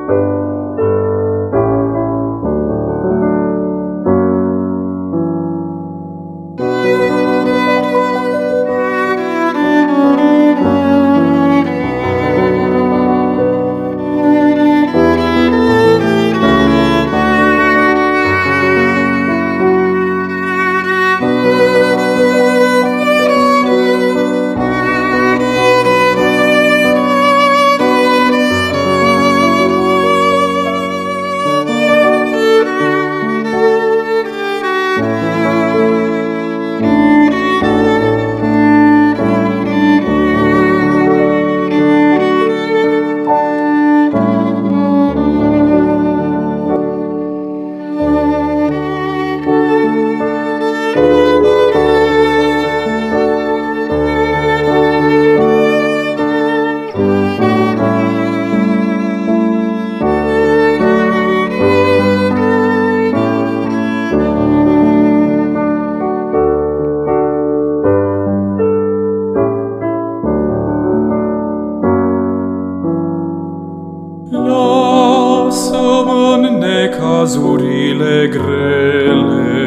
Lasă-mă în necazurile grele,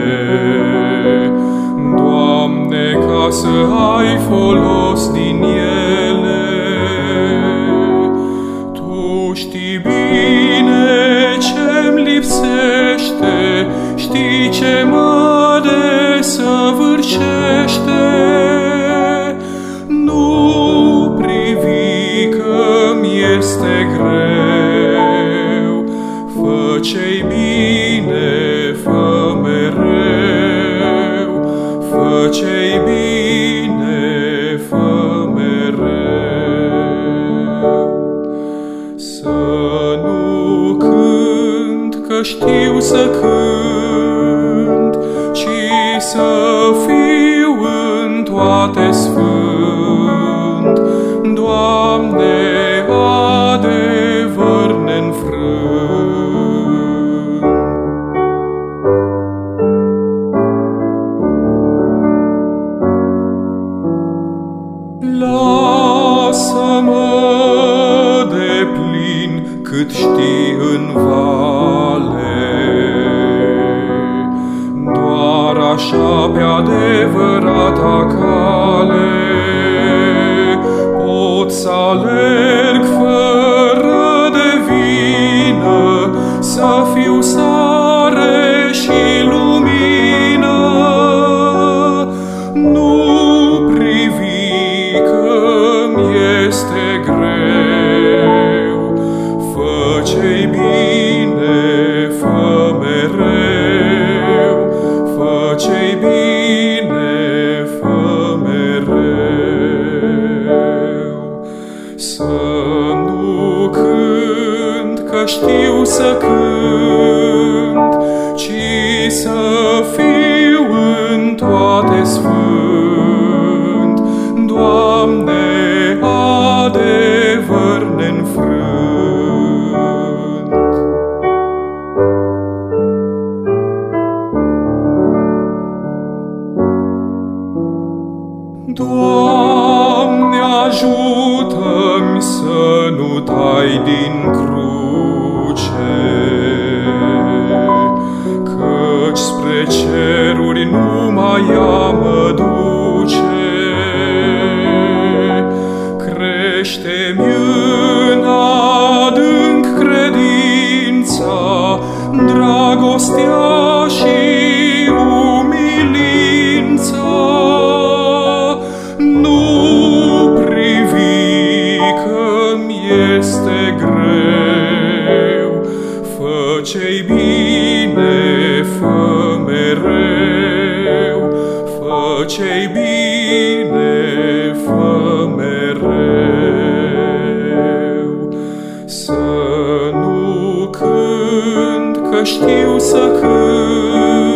Doamne, ca să ai folos din ele. Tu știi bine ce-mi lipsește, știi ce mă desăvârșește. Nu privi că-mi este greu, fă ce-i bine, fă mereu, fă ce-i bine, fă mereu. Să nu cânt că știu să cânt, ci să fiu în toate sfânt, Doamne, adevăr neînfrânt. Lasă-mă deplin cât știi în vale, doar așa pe adevărata cale pot să alerg fără de vină, să fiu sare și lumină. Nu privi că-mi este greu, fă ce-i bine, fă mereu, fă ce-i bine, fă mereu. Să nu cânt că știu să cânt, ci să fiu în toate sfânt, Doamne, adevăr neînfrânt. Doamne, ajută-mi să nu tai din cruce, căci spre ceruri numai ea mă duce. Crește-mi în adânc credința, dragostea și umilința. Nu privi că-mi este greu, fă ce-i bine, fă mereu, fă ce-i bine, fă mereu. Să nu cânt că știu să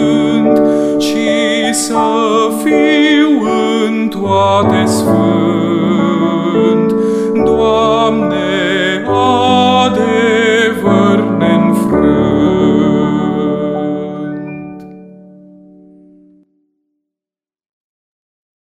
cânt, ci să fiu în toate sfânt,